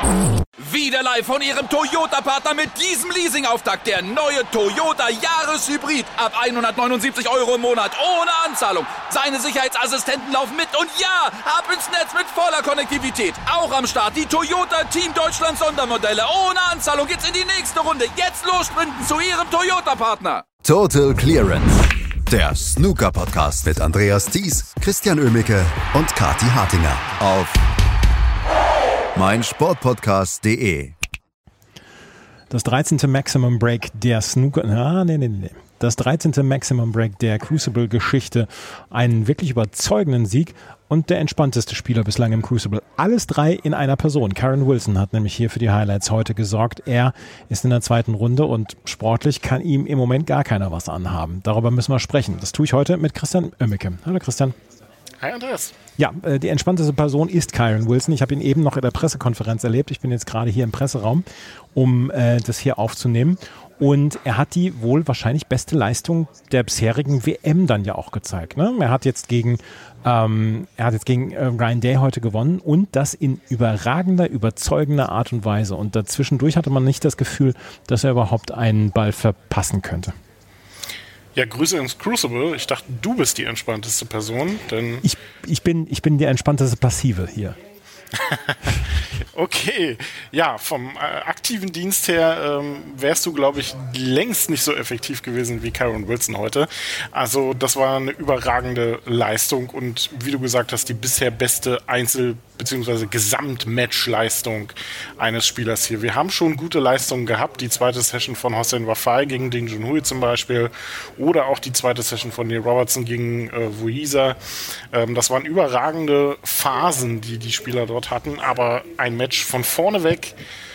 Wieder live von Ihrem Toyota-Partner mit diesem Leasing-Auftakt. Der neue Toyota Jahreshybrid. Ab 179 € im Monat. Ohne Anzahlung. Seine Sicherheitsassistenten laufen mit. Und ja, ab ins Netz mit voller Konnektivität. Auch am Start die Toyota Team Deutschland Sondermodelle. Ohne Anzahlung geht's in die nächste Runde. Jetzt los sprinten zu Ihrem Toyota-Partner. Total Clearance. Der Snooker-Podcast mit Andreas Thies, Christian Oemicke und Kathi Hartinger auf meinsportpodcast.de. Das 13. Maximum Break der Das 13. Maximum Break der Crucible-Geschichte. Einen wirklich überzeugenden Sieg und der entspannteste Spieler bislang im Crucible. Alles drei in einer Person. Kyren Wilson hat nämlich hier für die Highlights heute gesorgt. Er ist in der zweiten Runde und sportlich kann ihm im Moment gar keiner was anhaben. Darüber müssen wir sprechen. Das tue ich heute mit Christian Oemicke. Hallo Christian. Hi Andreas. Ja, die entspannteste Person ist Kyren Wilson. Ich habe ihn eben noch in der Pressekonferenz erlebt. Ich bin jetzt gerade hier im Presseraum, um das hier aufzunehmen. Und er hat die wohl wahrscheinlich beste Leistung der bisherigen WM dann ja auch gezeigt. Ne? Er hat jetzt gegen Ryan Day heute gewonnen und das in überragender, überzeugender Art und Weise. Und dazwischendurch hatte man nicht das Gefühl, dass er überhaupt einen Ball verpassen könnte. Ja, Grüße ins Crucible. Ich dachte, du bist die entspannteste Person, denn... Ich bin die entspannteste Passive hier. Okay, ja, vom aktiven Dienst her wärst du, glaube ich, längst nicht so effektiv gewesen wie Kyren Wilson heute. Also das war eine überragende Leistung und wie du gesagt hast, die bisher beste Einzel- bzw. Gesamtmatchleistung eines Spielers hier. Wir haben schon gute Leistungen gehabt, die zweite Session von Hossein Wafai gegen Ding Junhui zum Beispiel oder auch die zweite Session von Neil Robertson gegen Wuisa. Das waren überragende Phasen, die die Spieler dort hatten, aber ein Match von vorne weg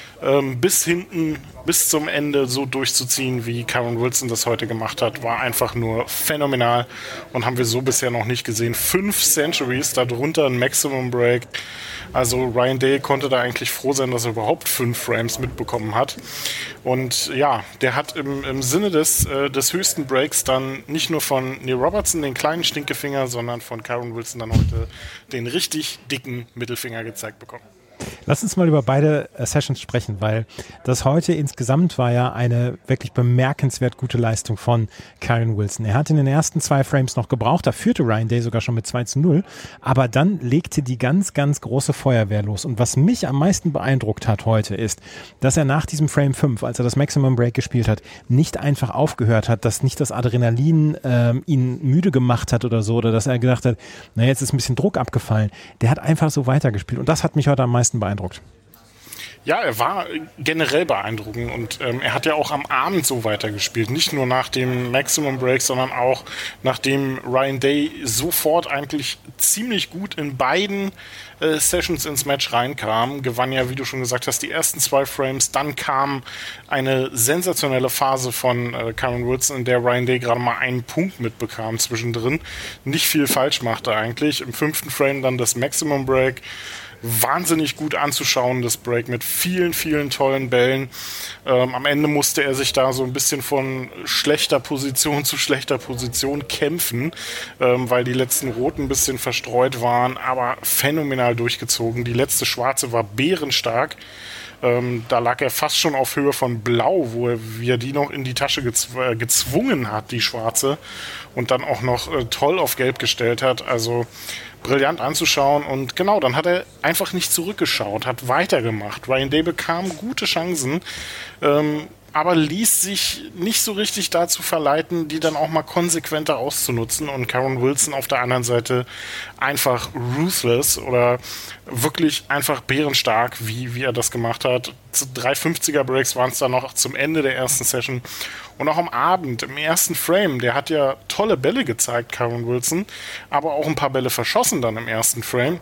bis hinten, bis zum Ende so durchzuziehen, wie Kyren Wilson das heute gemacht hat, war einfach nur phänomenal und haben wir so bisher noch nicht gesehen. 5 Centuries, darunter ein Maximum Break. Also Ryan Day konnte da eigentlich froh sein, dass er überhaupt 5 Frames mitbekommen hat. Und ja, der hat im Sinne des höchsten Breaks dann nicht nur von Neil Robertson den kleinen Stinkefinger, sondern von Kyren Wilson dann heute den richtig dicken Mittelfinger gezeigt bekommen. Lass uns mal über beide Sessions sprechen, weil das heute insgesamt war ja eine wirklich bemerkenswert gute Leistung von Kyren Wilson. Er hat in den ersten 2 Frames noch gebraucht, da führte Ryan Day sogar schon mit 2-0, aber dann legte die ganz, ganz große Feuerwehr los. Und was mich am meisten beeindruckt hat heute ist, dass er nach diesem Frame 5, als er das Maximum Break gespielt hat, nicht einfach aufgehört hat, dass nicht das Adrenalin ihn müde gemacht hat oder so, oder dass er gedacht hat, na jetzt ist ein bisschen Druck abgefallen. Der hat einfach so weitergespielt und das hat mich heute am meisten beeindruckt. Ja, er war generell beeindruckend und er hat ja auch am Abend so weitergespielt. Nicht nur nach dem Maximum Break, sondern auch nachdem Ryan Day sofort eigentlich ziemlich gut in beiden Sessions ins Match reinkam. Gewann ja, wie du schon gesagt hast, die ersten 2 Frames. Dann kam eine sensationelle Phase von Kyren Wilson, in der Ryan Day gerade mal einen Punkt mitbekam zwischendrin. Nicht viel falsch machte eigentlich. Im 5. Frame dann das Maximum Break. Wahnsinnig gut anzuschauen, das Break mit vielen, vielen tollen Bällen. Am Ende musste er sich da so ein bisschen von schlechter Position zu schlechter Position kämpfen, weil die letzten Roten ein bisschen verstreut waren, aber phänomenal durchgezogen. Die letzte Schwarze war bärenstark. Da lag er fast schon auf Höhe von Blau, wie er die noch in die Tasche gezwungen hat, die Schwarze, und dann auch noch toll auf Gelb gestellt hat. Also brillant anzuschauen und genau, dann hat er einfach nicht zurückgeschaut, hat weitergemacht. Ryan Day bekam gute Chancen, aber ließ sich nicht so richtig dazu verleiten, die dann auch mal konsequenter auszunutzen und Kyren Wilson auf der anderen Seite einfach ruthless oder wirklich einfach bärenstark, wie er das gemacht hat. 3 50er Breaks waren es dann noch zum Ende der ersten Session und auch am Abend, im ersten Frame, der hat ja tolle Bälle gezeigt, Kyren Wilson, aber auch ein paar Bälle verschossen dann im ersten Frame.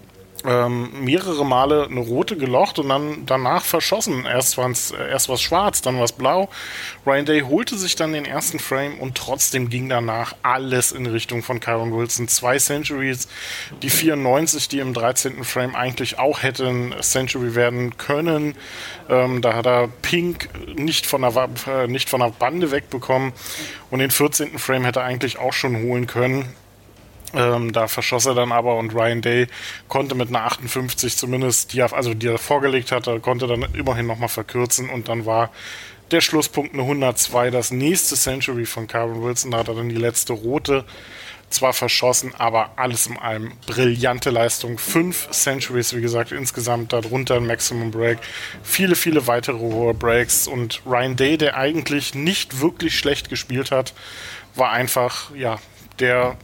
Mehrere Male eine rote gelocht und dann danach verschossen. Erst was schwarz, dann was blau. Ryan Day holte sich dann den ersten Frame und trotzdem ging danach alles in Richtung von Kyren Wilson. 2 Centuries, die 94, die im 13. Frame eigentlich auch hätten Century werden können. Da hat er Pink nicht von der Bande wegbekommen und den 14. Frame hätte er eigentlich auch schon holen können. Da verschoss er dann aber und Ryan Day konnte mit einer 58 zumindest, die er vorgelegt hatte, konnte dann immerhin nochmal verkürzen und dann war der Schlusspunkt eine 102, das nächste Century von Kyren Wilson. Da hat er dann die letzte rote zwar verschossen, aber alles in allem brillante Leistung. 5 Centuries, wie gesagt, insgesamt, darunter ein Maximum Break. Viele, viele weitere hohe Breaks und Ryan Day, der eigentlich nicht wirklich schlecht gespielt hat, war einfach, ja, der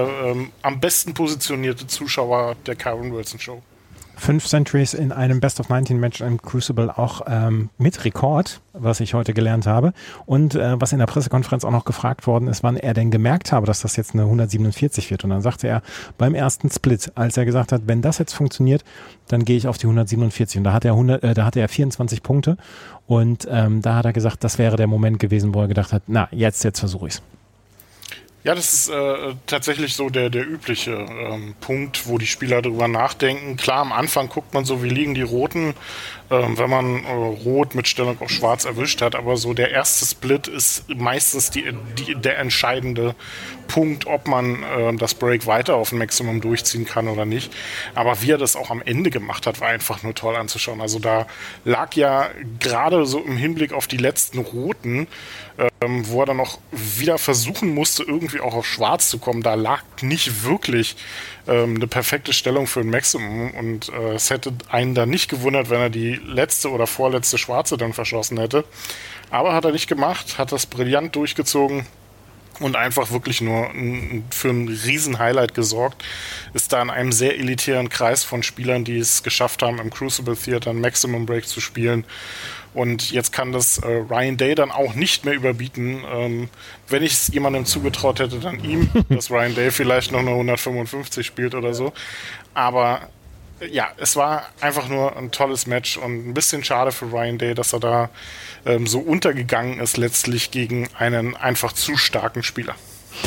am besten positionierte Zuschauer der Kyren Wilson Show. 5 Centuries in einem Best-of-19-Match im Crucible auch mit Rekord, was ich heute gelernt habe. Und was in der Pressekonferenz auch noch gefragt worden ist, wann er denn gemerkt habe, dass das jetzt eine 147 wird. Und dann sagte er beim ersten Split, als er gesagt hat, wenn das jetzt funktioniert, dann gehe ich auf die 147. Und da hatte er 24 Punkte. Und da hat er gesagt, das wäre der Moment gewesen, wo er gedacht hat, na, jetzt versuche ich es. Ja, das ist tatsächlich so der übliche Punkt, wo die Spieler drüber nachdenken. Klar, am Anfang guckt man so, wie liegen die Roten, wenn man Rot mit Stellung auf Schwarz erwischt hat. Aber so der erste Split ist meistens der entscheidende Punkt, ob man das Break weiter auf ein Maximum durchziehen kann oder nicht. Aber wie er das auch am Ende gemacht hat, war einfach nur toll anzuschauen. Also da lag ja gerade so im Hinblick auf die letzten Roten, wo er dann noch wieder versuchen musste, irgendwie auch auf Schwarz zu kommen. Da lag nicht wirklich eine perfekte Stellung für ein Maximum und es hätte einen da nicht gewundert, wenn er die letzte oder vorletzte Schwarze dann verschossen hätte. Aber hat er nicht gemacht, hat das brillant durchgezogen und einfach wirklich nur für ein Riesen-Highlight gesorgt. Ist da in einem sehr elitären Kreis von Spielern, die es geschafft haben, im Crucible Theater ein Maximum Break zu spielen. Und jetzt kann das Ryan Day dann auch nicht mehr überbieten. Wenn ich es jemandem zugetraut hätte, dann ihm, dass Ryan Day vielleicht noch eine 155 spielt oder so. Aber ja, es war einfach nur ein tolles Match und ein bisschen schade für Ryan Day, dass er da so untergegangen ist letztlich gegen einen einfach zu starken Spieler.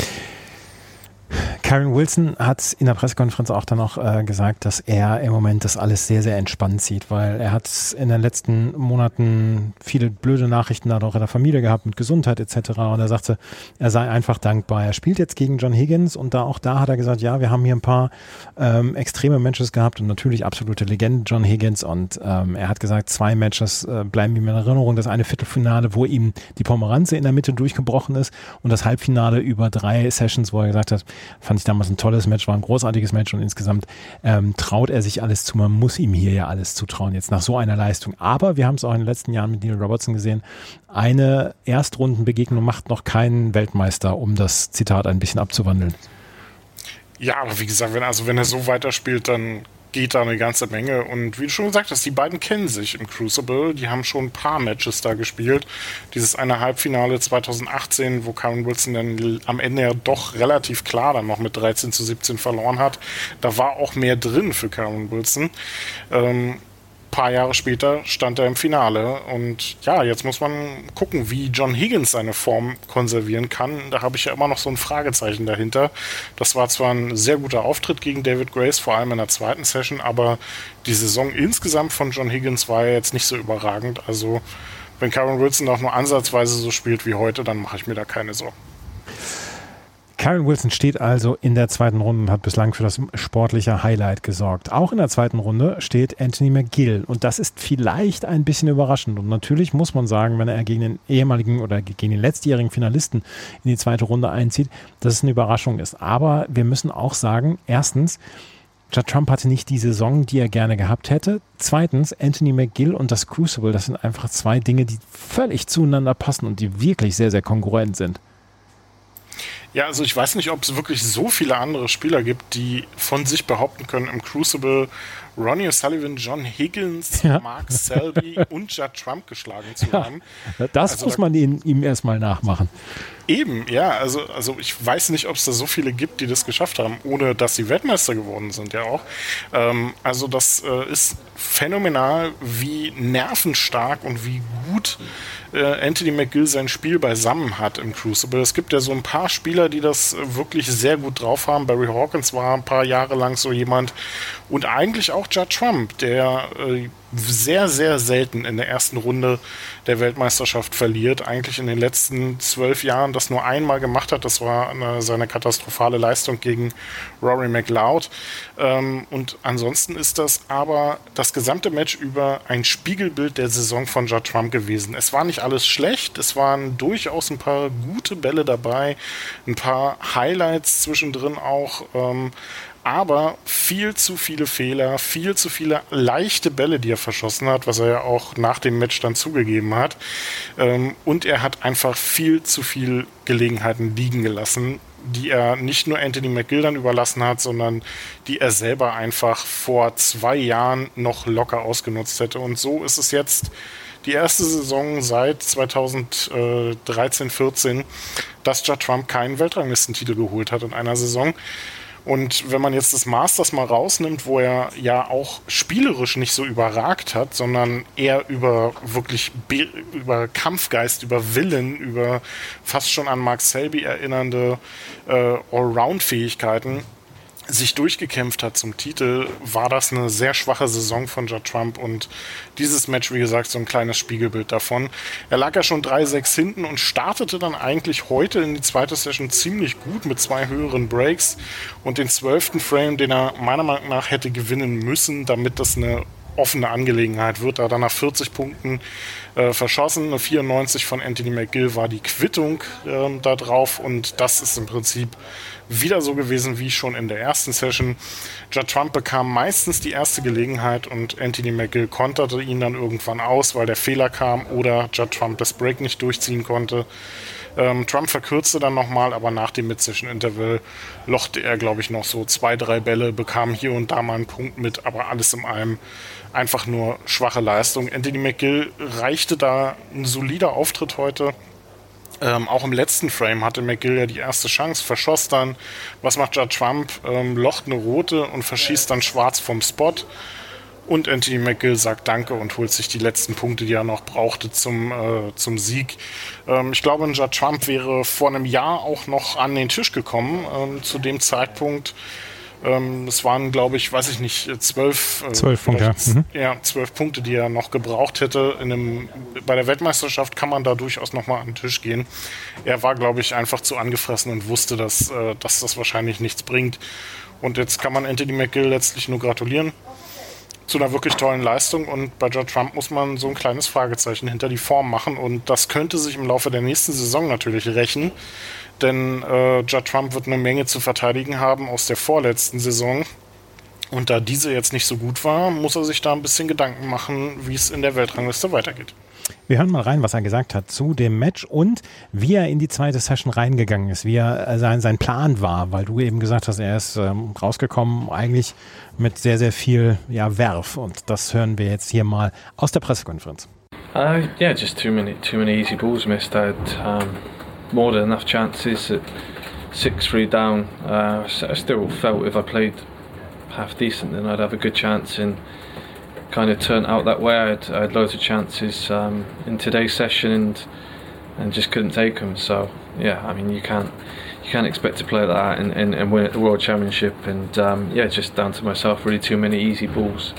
Kyren Wilson hat in der Pressekonferenz auch dann noch gesagt, dass er im Moment das alles sehr, sehr entspannt sieht, weil er hat in den letzten Monaten viele blöde Nachrichten dadurch in der Familie gehabt mit Gesundheit etc. Und er sagte, er sei einfach dankbar. Er spielt jetzt gegen John Higgins und auch da hat er gesagt, ja, wir haben hier ein paar extreme Matches gehabt und natürlich absolute Legende John Higgins und er hat gesagt, 2 Matches bleiben ihm in Erinnerung. Das eine Viertelfinale, wo ihm die Pomeranze in der Mitte durchgebrochen ist und das Halbfinale über 3 Sessions, wo er gesagt hat, fand ich damals ein tolles Match, war ein großartiges Match und insgesamt traut er sich alles zu. Man muss ihm hier ja alles zutrauen, jetzt nach so einer Leistung. Aber wir haben es auch in den letzten Jahren mit Neil Robertson gesehen, eine Erstrundenbegegnung macht noch keinen Weltmeister, um das Zitat ein bisschen abzuwandeln. Ja, aber wie gesagt, wenn er so weiterspielt, dann geht da eine ganze Menge. Und wie du schon gesagt hast, die beiden kennen sich im Crucible. Die haben schon ein paar Matches da gespielt. Dieses eine Halbfinale 2018, wo Kyren Wilson dann am Ende ja doch relativ klar dann noch mit 13-17 verloren hat. Da war auch mehr drin für Kyren Wilson. Paar Jahre später stand er im Finale und ja, jetzt muss man gucken, wie John Higgins seine Form konservieren kann. Da habe ich ja immer noch so ein Fragezeichen dahinter. Das war zwar ein sehr guter Auftritt gegen David Grace, vor allem in der zweiten Session, aber die Saison insgesamt von John Higgins war ja jetzt nicht so überragend. Also wenn Kyren Wilson auch nur ansatzweise so spielt wie heute, dann mache ich mir da keine Sorgen. Kyren Wilson steht also in der zweiten Runde und hat bislang für das sportliche Highlight gesorgt. Auch in der zweiten Runde steht Anthony McGill und das ist vielleicht ein bisschen überraschend. Und natürlich muss man sagen, wenn er gegen den ehemaligen oder gegen den letztjährigen Finalisten in die zweite Runde einzieht, dass es eine Überraschung ist. Aber wir müssen auch sagen, erstens, Judd Trump hatte nicht die Saison, die er gerne gehabt hätte. Zweitens, Anthony McGill und das Crucible, das sind einfach 2 Dinge, die völlig zueinander passen und die wirklich sehr, sehr kongruent sind. Ja, also ich weiß nicht, ob es wirklich so viele andere Spieler gibt, die von sich behaupten können, im Crucible Ronnie O'Sullivan, John Higgins, Mark Selby und Judd Trump geschlagen zu haben. Das also muss man ihm erstmal nachmachen. Eben, ja, also ich weiß nicht, ob es da so viele gibt, die das geschafft haben, ohne dass sie Weltmeister geworden sind, ja auch. Also das ist phänomenal, wie nervenstark und wie gut Anthony McGill sein Spiel beisammen hat im Crucible. Es gibt ja so ein paar Spieler, die das wirklich sehr gut drauf haben. Barry Hawkins war ein paar Jahre lang so jemand, Und eigentlich auch Judd Trump, der sehr, sehr selten in der ersten Runde der Weltmeisterschaft verliert. Eigentlich in den letzten 12 Jahren das nur einmal gemacht hat. Das war seine katastrophale Leistung gegen Rory McLeod. Und ansonsten ist das aber das gesamte Match über ein Spiegelbild der Saison von Judd Trump gewesen. Es war nicht alles schlecht. Es waren durchaus ein paar gute Bälle dabei. Ein paar Highlights zwischendrin auch. Aber viel zu viele Fehler, viel zu viele leichte Bälle, die er verschossen hat, was er ja auch nach dem Match dann zugegeben hat. Und er hat einfach viel zu viel Gelegenheiten liegen gelassen, die er nicht nur Anthony McGill dann überlassen hat, sondern die er selber einfach vor 2 Jahren noch locker ausgenutzt hätte. Und so ist es jetzt die erste Saison seit 2013/14, dass Judd Trump keinen Weltranglistentitel geholt hat in einer Saison. Und wenn man jetzt das Masters mal rausnimmt, wo er ja auch spielerisch nicht so überragt hat, sondern eher über Kampfgeist, über Willen, über fast schon an Mark Selby erinnernde Allround-Fähigkeiten sich durchgekämpft hat zum Titel, war das eine sehr schwache Saison von Judd Trump und dieses Match, wie gesagt, so ein kleines Spiegelbild davon. Er lag ja schon 3-6 hinten und startete dann eigentlich heute in die zweite Session ziemlich gut mit 2 höheren Breaks und den 12. Frame, den er meiner Meinung nach hätte gewinnen müssen, damit das eine offene Angelegenheit wird. Da dann nach 40 Punkten verschossen. Eine 94 von Anthony McGill war die Quittung da drauf und das ist im Prinzip wieder so gewesen wie schon in der ersten Session. Judd Trump bekam meistens die erste Gelegenheit und Anthony McGill konterte ihn dann irgendwann aus, weil der Fehler kam oder Judd Trump das Break nicht durchziehen konnte. Trump verkürzte dann nochmal, aber nach dem Mid-Session-Interval lochte er, glaube ich, noch so 2-3 Bälle, bekam hier und da mal einen Punkt mit, aber alles in allem einfach nur schwache Leistung. Anthony McGill reichte da ein solider Auftritt heute. Auch im letzten Frame hatte McGill ja die erste Chance, verschoss dann. Was macht Judd Trump? Locht eine rote und verschießt dann schwarz vom Spot. Und Anthony McGill sagt Danke und holt sich die letzten Punkte, die er noch brauchte zum Sieg. Ich glaube, Judd Trump wäre vor einem Jahr auch noch an den Tisch gekommen. Zu dem Zeitpunkt, es waren, glaube ich, 12 Punkte. Ja, 12 Punkte, die er noch gebraucht hätte. Bei der Weltmeisterschaft kann man da durchaus nochmal an den Tisch gehen. Er war, glaube ich, einfach zu angefressen und wusste, dass das wahrscheinlich nichts bringt. Und jetzt kann man Anthony McGill letztlich nur gratulieren zu einer wirklich tollen Leistung und bei Judd Trump muss man so ein kleines Fragezeichen hinter die Form machen und das könnte sich im Laufe der nächsten Saison natürlich rächen, denn Judd Trump wird eine Menge zu verteidigen haben aus der vorletzten Saison und da diese jetzt nicht so gut war, muss er sich da ein bisschen Gedanken machen, wie es in der Weltrangliste weitergeht. Wir hören mal rein, was er gesagt hat zu dem Match und wie er in die zweite Session reingegangen ist, wie er sein Plan war, weil du eben gesagt hast, er ist rausgekommen eigentlich mit sehr, sehr viel Werf und das hören wir jetzt hier mal aus der Pressekonferenz. Yeah, just too many easy balls missed. I had more than enough chances at 6-3 down. I still felt if I played half decent then I'd have a good chance and kind of turned out that way. I had loads of chances in today's session and just couldn't take them. So yeah, I mean you can't expect to play like that and win at the World Championship. And just down to myself, really too many easy balls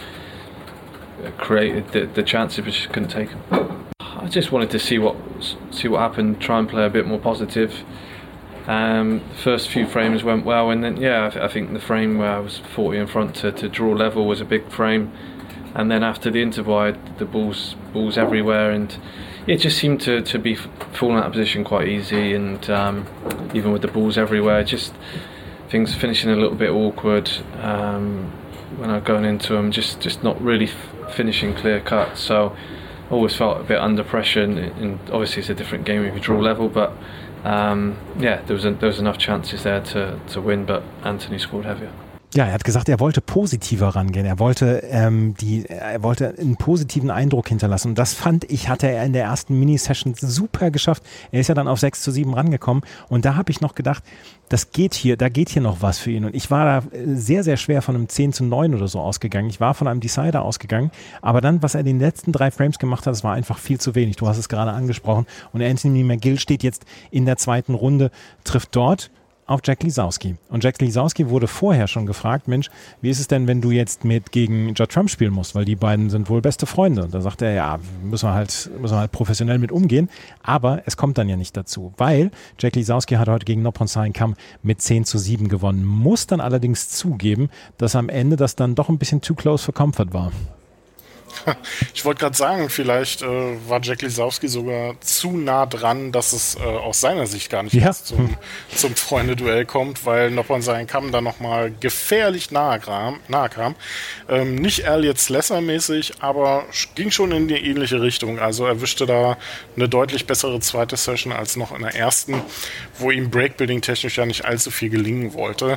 created the chances, but just couldn't take them. I just wanted to see what happened, try and play a bit more positive. The first few frames went well, and then I think the frame where I was 40 in front to draw level was a big frame. And then after the interval, I had the balls everywhere, and it just seemed to be falling out of position quite easy. And even with the balls everywhere, just things finishing a little bit awkward when I was going into them, just not really finishing clear cut. So I always felt a bit under pressure, and obviously it's a different game if you draw level, but there was enough chances there to win, but Anthony scored heavier. Ja, er hat gesagt, er wollte positiver rangehen. Er wollte einen positiven Eindruck hinterlassen. Und das fand ich, hatte er in der ersten Mini-Session super geschafft. Er ist ja dann auf 6-7 rangekommen. Und da habe ich noch gedacht, da geht hier noch was für ihn. Und ich war da sehr, sehr schwer von einem 10-9 oder so ausgegangen. Ich war von einem Decider ausgegangen. Aber dann, was er in den letzten 3 Frames gemacht hat, das war einfach viel zu wenig. Du hast es gerade angesprochen. Und Anthony McGill steht jetzt in der zweiten Runde, trifft dort auf Jack Lisowski. Und Jack Lisowski wurde vorher schon gefragt, Mensch, wie ist es denn, wenn du jetzt gegen Judd Trump spielen musst, weil die beiden sind wohl beste Freunde. Und da sagt er, ja, müssen wir halt professionell mit umgehen. Aber es kommt dann ja nicht dazu, weil Jack Lisowski hat heute gegen Noppon Saenkham mit 10-7 gewonnen, muss dann allerdings zugeben, dass am Ende das dann doch ein bisschen too close for comfort war. Ich wollte gerade sagen, vielleicht war Jack Lisowski sogar zu nah dran, dass es aus seiner Sicht gar nicht erst zum Freunde-Duell kommt, weil Noppon Saenkham da nochmal gefährlich nahe kam. Nicht Elliot Slesser-mäßig, aber ging schon in die ähnliche Richtung. Also erwischte da eine deutlich bessere zweite Session als noch in der ersten, wo ihm Breakbuilding-technisch ja nicht allzu viel gelingen wollte.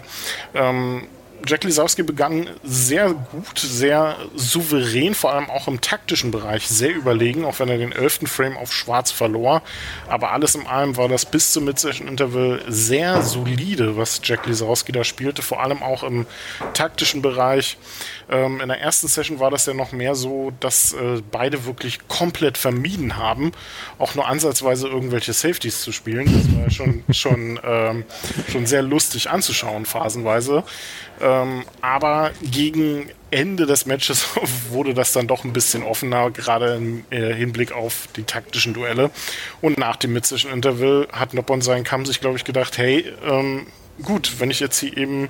Jack Lisowski begann sehr gut, sehr souverän, vor allem auch im taktischen Bereich sehr überlegen, auch wenn er den 11. Frame auf Schwarz verlor. Aber alles in allem war das bis zum Mid-Session-Interval sehr solide, was Jack Lisowski da spielte, vor allem auch im taktischen Bereich. In der ersten Session war das ja noch mehr so, dass beide wirklich komplett vermieden haben, auch nur ansatzweise irgendwelche Safeties zu spielen. Das war ja schon sehr lustig anzuschauen, phasenweise. Aber gegen Ende des Matches wurde das dann doch ein bisschen offener, gerade im Hinblick auf die taktischen Duelle. Und nach dem Mid-Session-Interval hat Noppon Saenkham sich, glaube ich, gedacht, hey, gut, wenn ich jetzt hier eben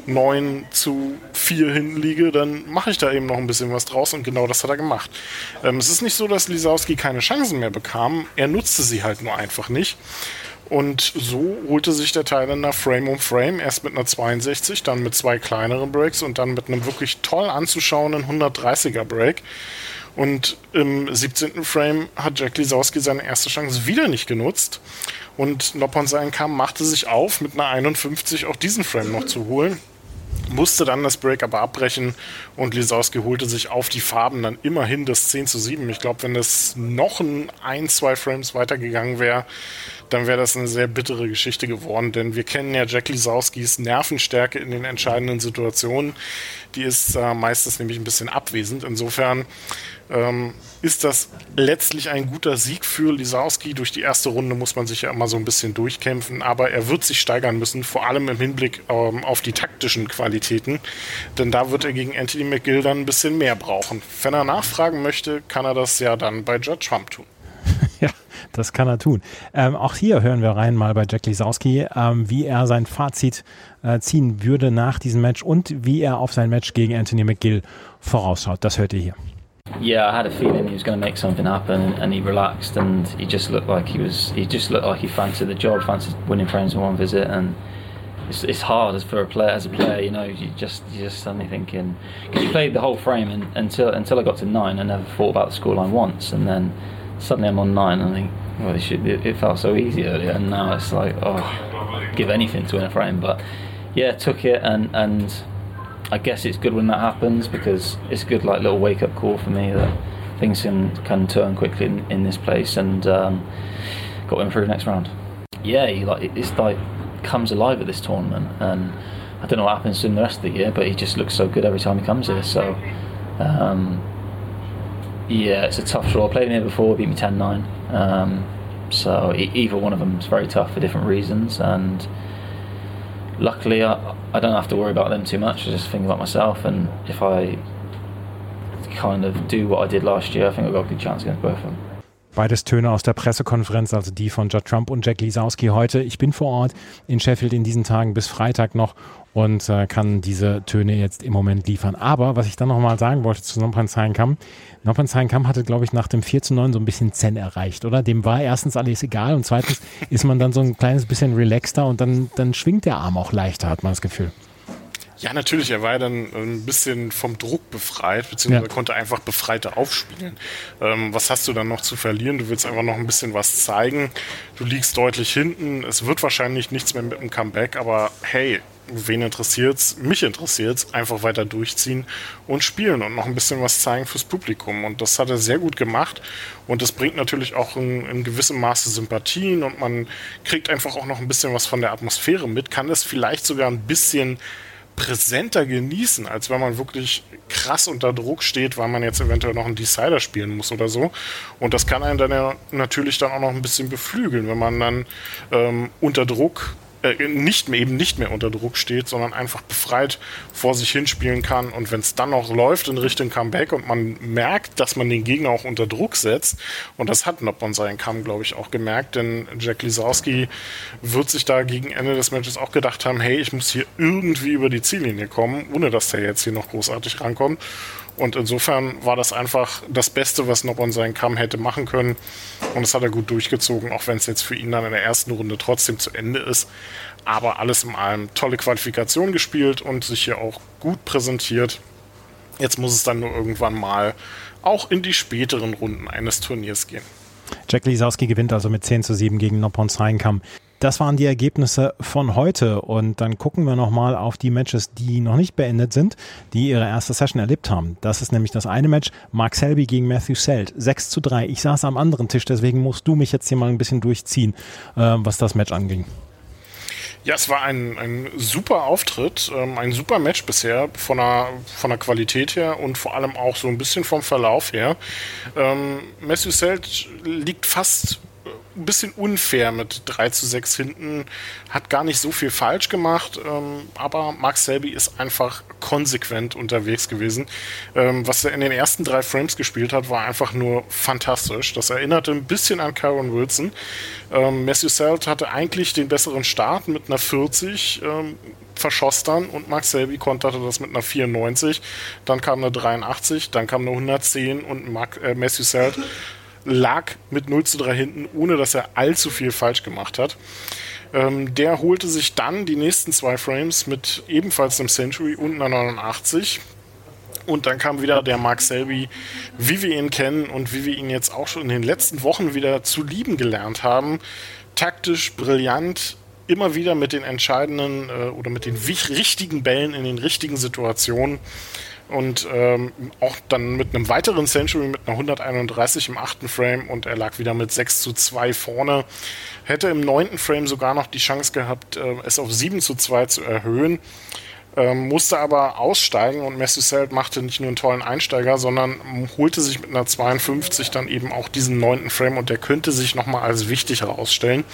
9-4 hinten liege, dann mache ich da eben noch ein bisschen was draus und genau das hat er gemacht. Es ist nicht so, dass Lisowski keine Chancen mehr bekam, er nutzte sie halt nur einfach nicht. Und so holte sich der Thailänder Frame um Frame, erst mit einer 62, dann mit 2 kleineren Breaks und dann mit einem wirklich toll anzuschauenden 130er Break. Und im 17. Frame hat Jack Lisowski seine erste Chance wieder nicht genutzt. Und Noppon Saenkham machte sich auf, mit einer 51 auch diesen Frame noch zu holen. Musste dann das Break aber abbrechen und Lisowski holte sich auf die Farben dann immerhin das 10-7. Ich glaube, wenn das noch 1-2 Frames weitergegangen wäre, dann wäre das eine sehr bittere Geschichte geworden, denn wir kennen ja Jack Lisowskis Nervenstärke in den entscheidenden Situationen. Die ist meistens nämlich ein bisschen abwesend. Insofern ist das letztlich ein guter Sieg für Lisowski. Durch die erste Runde muss man sich ja immer so ein bisschen durchkämpfen, aber er wird sich steigern müssen, vor allem im Hinblick auf die taktischen Qualitäten, denn da wird er gegen Anthony McGill dann ein bisschen mehr brauchen. Wenn er nachfragen möchte, kann er das ja dann bei Judd Trump tun. Ja, das kann er tun. Auch hier hören wir rein mal bei Jack Lisowski, wie er sein Fazit ziehen würde nach diesem Match und wie er auf sein Match gegen Anthony McGill vorausschaut. Das hört ihr hier. Yeah, I had a feeling he was going to make something happen, and he relaxed, and he just looked like he fancied the job, fancied winning frames in one visit, and it's hard as a player, you know, you just suddenly thinking, because you played the whole frame, and until I got to 9, I never thought about the scoreline once, and then suddenly I'm on 9, and I think, well, it felt so easy earlier, and now it's like, oh, I'd give anything to win a frame, but yeah, took it, and I guess it's good when that happens, because it's a good like little wake up call for me that things can turn quickly in this place, and got to improve next round. Yeah, it's like comes alive at this tournament, and I don't know what happens to him the rest of the year, but he just looks so good every time he comes here. So yeah, it's a tough draw. I played him here before, beat me 10-9. So either one of them is very tough for different reasons, and luckily I don't have to worry about them too much. I just think about myself, and if I kind of do what I did last year, I think I've got a good chance against both of them. Beides Töne aus der Pressekonferenz, also die von Judd Trump und Jack Lisowski heute. Ich bin vor Ort in Sheffield in diesen Tagen bis Freitag noch und kann diese Töne jetzt im Moment liefern. Aber was ich dann nochmal sagen wollte zu Noppon Saenkham hatte, glaube ich, nach dem 4-9 so ein bisschen Zen erreicht, oder? Dem war erstens alles egal und zweitens ist man dann so ein kleines bisschen relaxter und dann schwingt der Arm auch leichter, hat man das Gefühl. Ja, natürlich, er war ja dann ein bisschen vom Druck befreit, beziehungsweise konnte einfach befreiter aufspielen. Was hast du dann noch zu verlieren? Du willst einfach noch ein bisschen was zeigen. Du liegst deutlich hinten. Es wird wahrscheinlich nichts mehr mit dem Comeback, aber hey, wen interessiert's? Mich interessiert's. Einfach weiter durchziehen und spielen und noch ein bisschen was zeigen fürs Publikum. Und das hat er sehr gut gemacht. Und das bringt natürlich auch in gewissem Maße Sympathien und man kriegt einfach auch noch ein bisschen was von der Atmosphäre mit, kann das vielleicht sogar ein bisschen präsenter genießen, als wenn man wirklich krass unter Druck steht, weil man jetzt eventuell noch einen Decider spielen muss oder so. Und das kann einen dann ja natürlich dann auch noch ein bisschen beflügeln, wenn man dann unter Druck nicht mehr unter Druck steht, sondern einfach befreit vor sich hinspielen kann. Und wenn es dann noch läuft in Richtung Comeback und man merkt, dass man den Gegner auch unter Druck setzt, und das hat Noponsai Kam, glaube ich, auch gemerkt, denn Jack Lisowski wird sich da gegen Ende des Matches auch gedacht haben, hey, ich muss hier irgendwie über die Ziellinie kommen, ohne dass der jetzt hier noch großartig rankommt. Und insofern war das einfach das Beste, was Noponsai Kam hätte machen können. Und das hat er gut durchgezogen, auch wenn es jetzt für ihn dann in der ersten Runde trotzdem zu Ende ist. Aber alles in allem tolle Qualifikation gespielt und sich hier auch gut präsentiert. Jetzt muss es dann nur irgendwann mal auch in die späteren Runden eines Turniers gehen. Jack Lisowski gewinnt also mit 10:7 gegen Noponsai Kam. Das waren die Ergebnisse von heute und dann gucken wir nochmal auf die Matches, die noch nicht beendet sind, die ihre erste Session erlebt haben. Das ist nämlich das eine Match, Mark Selby gegen Matthew Selt, 6:3. Ich saß am anderen Tisch, deswegen musst du mich jetzt hier mal ein bisschen durchziehen, was das Match anging. Ja, es war ein super Auftritt, ein super Match bisher von der Qualität her und vor allem auch so ein bisschen vom Verlauf her. Matthew Selt liegt fast ein bisschen unfair mit 3:6 hinten, hat gar nicht so viel falsch gemacht, aber Mark Selby ist einfach konsequent unterwegs gewesen. Was er in den ersten 3 Frames gespielt hat, war einfach nur fantastisch. Das erinnerte ein bisschen an Kyron Wilson. Matthew Selt hatte eigentlich den besseren Start mit einer 40, verschoss dann und Mark Selby konterte das mit einer 94, dann kam eine 83, dann kam eine 110 und Matthew Selt lag mit 0:3 hinten, ohne dass er allzu viel falsch gemacht hat. Der holte sich dann die nächsten 2 Frames mit ebenfalls einem Century und einer 89. Und dann kam wieder der Mark Selby, wie wir ihn kennen und wie wir ihn jetzt auch schon in den letzten Wochen wieder zu lieben gelernt haben. Taktisch, brillant, immer wieder mit den entscheidenden oder mit den richtigen Bällen in den richtigen Situationen. Und auch dann mit einem weiteren Century mit einer 131 im 8. Frame und er lag wieder mit 6:2 vorne. Hätte im 9. Frame sogar noch die Chance gehabt, es auf 7:2 zu erhöhen. Musste aber aussteigen und Matthew Selt machte nicht nur einen tollen Einsteiger, sondern holte sich mit einer 52 dann eben auch diesen 9. Frame und der könnte sich nochmal als wichtig herausstellen.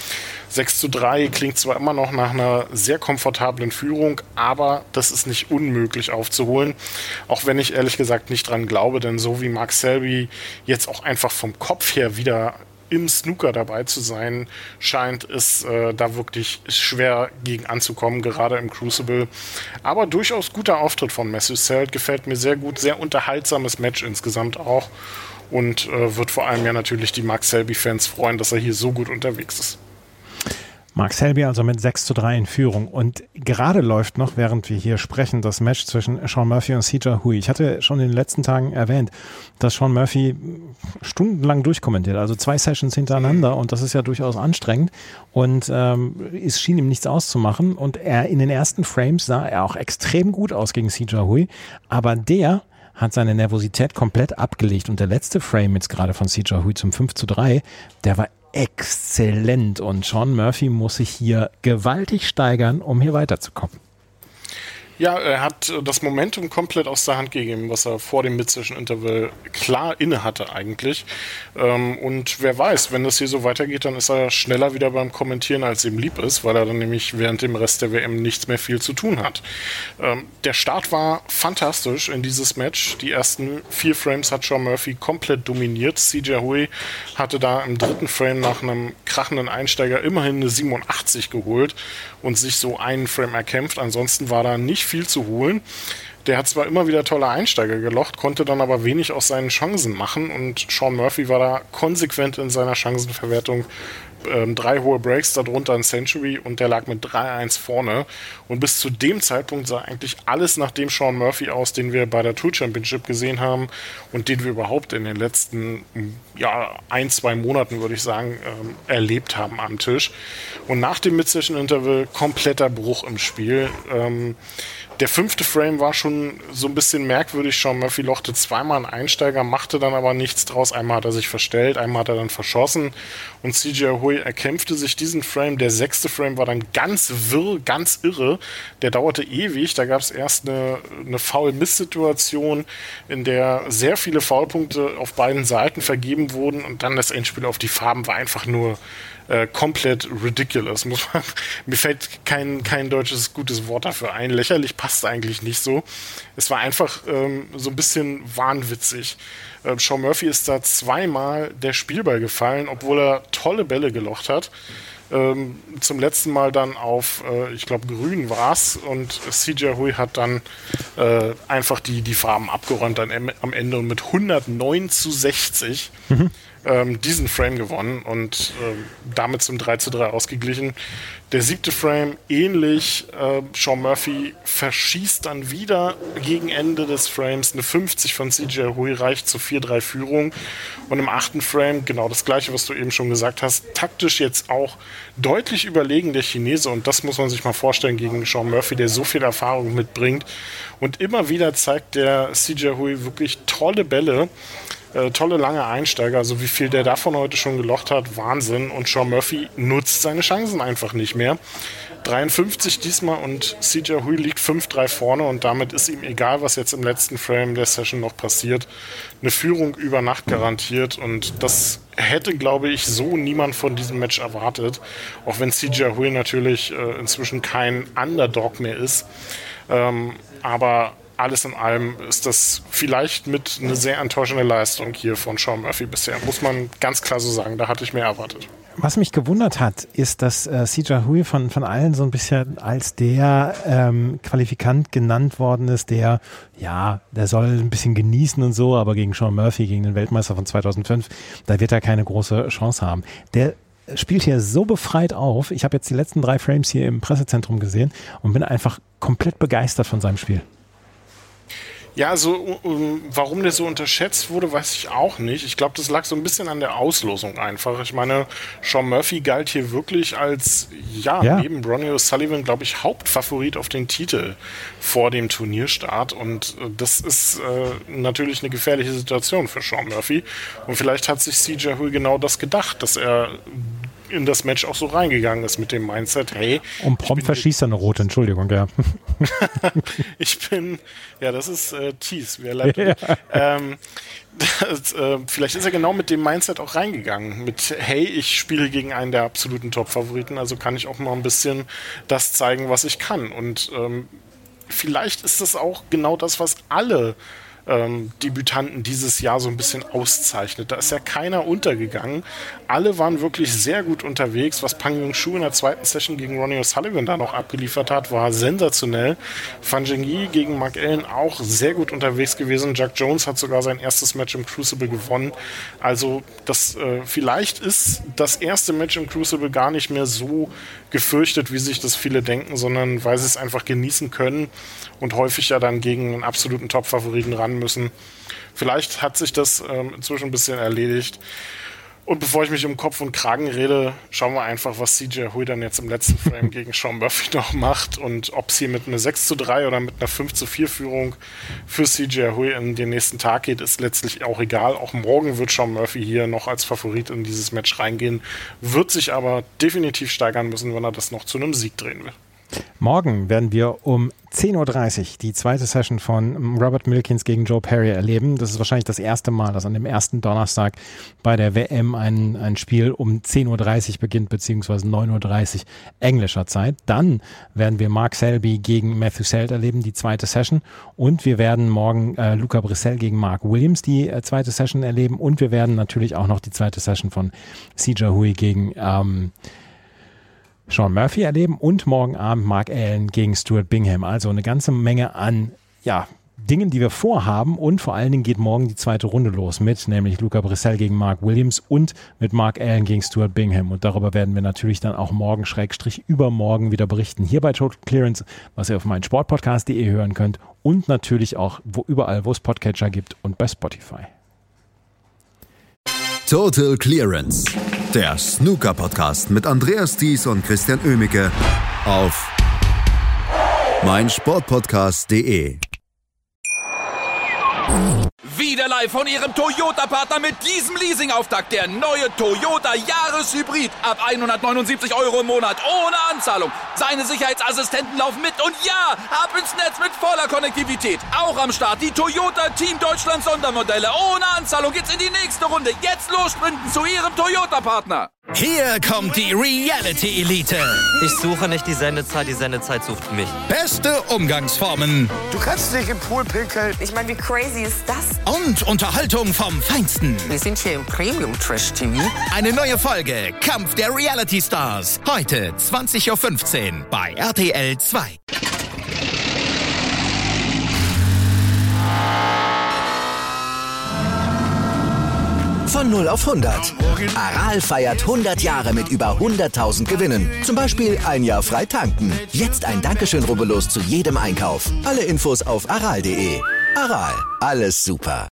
6:3 klingt zwar immer noch nach einer sehr komfortablen Führung, aber das ist nicht unmöglich aufzuholen, auch wenn ich ehrlich gesagt nicht dran glaube, denn so wie Mark Selby jetzt auch einfach vom Kopf her wieder im Snooker dabei zu sein, scheint es da wirklich schwer gegen anzukommen, gerade im Crucible. Aber durchaus guter Auftritt von Matthew Selt, gefällt mir sehr gut, sehr unterhaltsames Match insgesamt auch und wird vor allem ja natürlich die Mark Selby-Fans freuen, dass er hier so gut unterwegs ist. Mark Selby also mit 6:3 in Führung. Und gerade läuft noch, während wir hier sprechen, das Match zwischen Shaun Murphy und Si-Ja Hui. Ich hatte schon in den letzten Tagen erwähnt, dass Shaun Murphy stundenlang durchkommentiert, also 2 Sessions hintereinander und das ist ja durchaus anstrengend und es schien ihm nichts auszumachen und in den ersten Frames sah er auch extrem gut aus gegen Si-Ja Hui, aber der hat seine Nervosität komplett abgelegt und der letzte Frame jetzt gerade von Si-Ja Hui zum 5:3, der war exzellent und Shaun Murphy muss sich hier gewaltig steigern, um hier weiterzukommen. Ja, er hat das Momentum komplett aus der Hand gegeben, was er vor dem Mid-Session-Interval klar inne hatte eigentlich. Und wer weiß, wenn das hier so weitergeht, dann ist er schneller wieder beim Kommentieren, als ihm lieb ist, weil er dann nämlich während dem Rest der WM nichts mehr viel zu tun hat. Der Start war fantastisch in dieses Match. Die ersten 4 Frames hat Shaun Murphy komplett dominiert. Si-Ja Hui hatte da im 3. Frame nach einem krachenden Einsteiger immerhin eine 87 geholt und sich so einen Frame erkämpft. Ansonsten war da nicht viel zu holen. Der hat zwar immer wieder tolle Einsteiger gelocht, konnte dann aber wenig aus seinen Chancen machen und Shaun Murphy war da konsequent in seiner Chancenverwertung. 3 hohe Breaks, darunter ein Century und der lag mit 3:1 vorne und bis zu dem Zeitpunkt sah eigentlich alles nach dem Shaun Murphy aus, den wir bei der Tour Championship gesehen haben und den wir überhaupt in den letzten 1-2 Monaten, würde ich sagen, erlebt haben am Tisch. Und nach dem Mid-Session-Interval kompletter Bruch im Spiel. Der 5. Frame war schon so ein bisschen merkwürdig. Shaun Murphy lochte zweimal einen Einsteiger, machte dann aber nichts draus. Einmal hat er sich verstellt, einmal hat er dann verschossen und Si-Ja Hui Huy erkämpfte sich diesen Frame. Der 6. Frame war dann ganz wirr, ganz irre. Der dauerte ewig. Da gab es erst eine Foul-Miss-Situation, in der sehr viele Foulpunkte auf beiden Seiten vergeben wurden und dann das Endspiel auf die Farben war einfach nur komplett ridiculous. Mir fällt kein deutsches gutes Wort dafür ein. Lächerlich passt eigentlich nicht so. Es war einfach so ein bisschen wahnwitzig. Sean Murphy ist da zweimal der Spielball gefallen, obwohl er tolle Bälle gelocht hat. Zum letzten Mal dann auf, ich glaube, grün war es und C.J. Huy hat dann einfach die Farben abgeräumt dann am Ende und mit 109-60 diesen Frame gewonnen und damit zum 3:3 ausgeglichen. Der 7. Frame ähnlich. Sean Murphy verschießt dann wieder gegen Ende des Frames. Eine 50 von C.J. Huy reicht zur 4:3 Führung. Und im 8. Frame genau das Gleiche, was du eben schon gesagt hast. Taktisch jetzt auch deutlich überlegen der Chinese. Und das muss man sich mal vorstellen gegen Sean Murphy, der so viel Erfahrung mitbringt. Und immer wieder zeigt der C.J. Huy wirklich tolle Bälle. Tolle lange Einsteiger, also wie viel der davon heute schon gelocht hat, Wahnsinn. Und Sean Murphy nutzt seine Chancen einfach nicht mehr. 53 diesmal und C.J. Huy liegt 5:3 vorne und damit ist ihm egal, was jetzt im letzten Frame der Session noch passiert. Eine Führung über Nacht garantiert und das hätte, glaube ich, so niemand von diesem Match erwartet. Auch wenn C.J. Huy natürlich inzwischen kein Underdog mehr ist. Aber alles in allem ist das vielleicht mit eine sehr enttäuschende Leistung hier von Sean Murphy bisher. Muss man ganz klar so sagen, da hatte ich mehr erwartet. Was mich gewundert hat, ist, dass C.J. Huy von allen so ein bisschen als der Qualifikant genannt worden ist, der soll ein bisschen genießen und so, aber gegen Sean Murphy, gegen den Weltmeister von 2005, da wird er keine große Chance haben. Der spielt hier so befreit auf. Ich habe jetzt die letzten 3 Frames hier im Pressezentrum gesehen und bin einfach komplett begeistert von seinem Spiel. Ja, also warum der so unterschätzt wurde, weiß ich auch nicht. Ich glaube, das lag so ein bisschen an der Auslosung einfach. Ich meine, Sean Murphy galt hier wirklich als, neben Ronnie O'Sullivan, glaube ich, Hauptfavorit auf den Titel vor dem Turnierstart. Und das ist natürlich eine gefährliche Situation für Sean Murphy. Und vielleicht hat sich C.J. Huy genau das gedacht, dass er in das Match auch so reingegangen ist mit dem Mindset, hey. Und prompt verschießt er eine rote, Entschuldigung, ja. Das ist Tease, wer leibt. Ja. Vielleicht ist er genau mit dem Mindset auch reingegangen. Mit, hey, ich spiele gegen einen der absoluten Top-Favoriten, also kann ich auch mal ein bisschen das zeigen, was ich kann. Und vielleicht ist das auch genau das, was alle Debütanten dieses Jahr so ein bisschen auszeichnet. Da ist ja keiner untergegangen. Alle waren wirklich sehr gut unterwegs. Was Pang Yong-Shu in der 2. Session gegen Ronnie O'Sullivan da noch abgeliefert hat, war sensationell. Fan Zhengyi gegen Mark Allen auch sehr gut unterwegs gewesen. Jack Jones hat sogar sein erstes Match im Crucible gewonnen. Also das vielleicht ist das erste Match im Crucible gar nicht mehr so gefürchtet, wie sich das viele denken, sondern weil sie es einfach genießen können und häufig ja dann gegen einen absoluten Top-Favoriten ran müssen. Vielleicht hat sich das inzwischen ein bisschen erledigt. Und bevor ich mich um Kopf und Kragen rede, schauen wir einfach, was C.J. Huy dann jetzt im letzten Frame gegen Sean Murphy noch macht und ob es hier mit einer 6:3 oder mit einer 5:4 Führung für C.J. Huy in den nächsten Tag geht, ist letztlich auch egal. Auch morgen wird Sean Murphy hier noch als Favorit in dieses Match reingehen, wird sich aber definitiv steigern müssen, wenn er das noch zu einem Sieg drehen will. Morgen werden wir um 10:30 Uhr die zweite Session von Robert Milkins gegen Joe Perry erleben. Das ist wahrscheinlich das erste Mal, dass an dem ersten Donnerstag bei der WM ein Spiel um 10:30 Uhr beginnt, beziehungsweise 9:30 Uhr englischer Zeit. Dann werden wir Mark Selby gegen Matthew Selt erleben, die zweite Session. Und wir werden morgen Luca Brissell gegen Mark Williams, die zweite Session erleben. Und wir werden natürlich auch noch die zweite Session von C.J. Huy gegen Sean Murphy erleben und morgen Abend Mark Allen gegen Stuart Bingham. Also eine ganze Menge an Dingen, die wir vorhaben und vor allen Dingen geht morgen die zweite Runde los mit nämlich Luca Brissell gegen Mark Williams und mit Mark Allen gegen Stuart Bingham und darüber werden wir natürlich dann auch morgen / übermorgen wieder berichten. Hier bei Total Clearance, was ihr auf meinsportpodcast.de hören könnt und natürlich auch überall, wo es Podcatcher gibt und bei Spotify. Total Clearance, der Snooker-Podcast mit Andreas Thies und Christian Oemicke auf meinsportpodcast.de. Wieder live live von Ihrem Toyota-Partner mit diesem Leasing-Auftakt. Der neue Toyota Jahreshybrid. Ab 179 € im Monat. Ohne Anzahlung. Seine Sicherheitsassistenten laufen mit. Und ja, ab ins Netz mit voller Konnektivität. Auch am Start die Toyota Team Deutschland Sondermodelle. Ohne Anzahlung geht's in die nächste Runde. Jetzt los sprinten zu Ihrem Toyota-Partner. Hier kommt die Reality-Elite. Ich suche nicht die Sendezeit sucht mich. Beste Umgangsformen. Du kannst nicht im Pool pinkeln. Ich meine, wie crazy ist das? Und Unterhaltung vom Feinsten. Wir sind hier im Premium-Trash-TV. Eine neue Folge Kampf der Reality-Stars. Heute 20:15 Uhr bei RTL 2. Von 0 auf 100. Aral feiert 100 Jahre mit über 100.000 Gewinnen. Zum Beispiel ein Jahr frei tanken. Jetzt ein Dankeschön, rubbellos zu jedem Einkauf. Alle Infos auf aral.de. Aral, alles super.